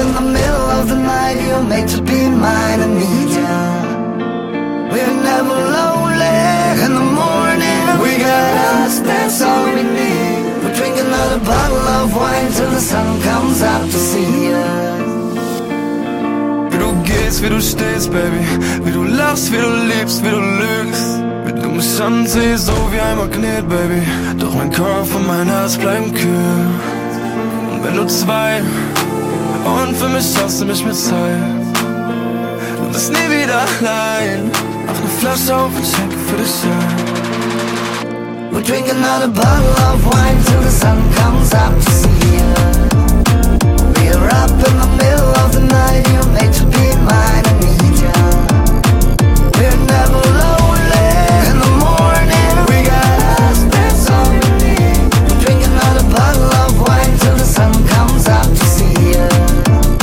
in the middle of the night, you're made to be mine and need ya. We're never lonely in the morning. We got us, that's all we need. We drink another bottle of wine till the sun comes out to see us. Wie du gehst, wie du stehst, Baby. Wie du lachst, wie du liebst, wie du lügst. Wie du mich anziehst, so wie ein Magnet, Baby. Doch mein Kopf und mein Herz bleiben kühl. Und wenn du zwei und für mich hast du mich mit Zeit. Du bist nie wieder allein. Auf ne Flasche auf und check für dich ein. We drink another bottle of wine till the sun comes out to see us. We're up in the middle of the night, you're made to be mine and need ya. We're never lonely in the morning. We got us, that's all we need. We drink another bottle of wine till the sun comes out to see us.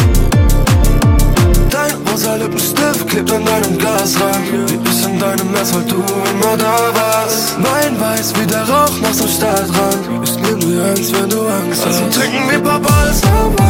Dein rosa Lippenstift klebt an deinem Glasrand. Wie ich an deinem Herz, weil du immer da warst. Mein Weiß wie der Rauch nach dem Stadtrand. Ich nehm dir eins, wenn du Angst hast. Also trinken wir Papa alles auf.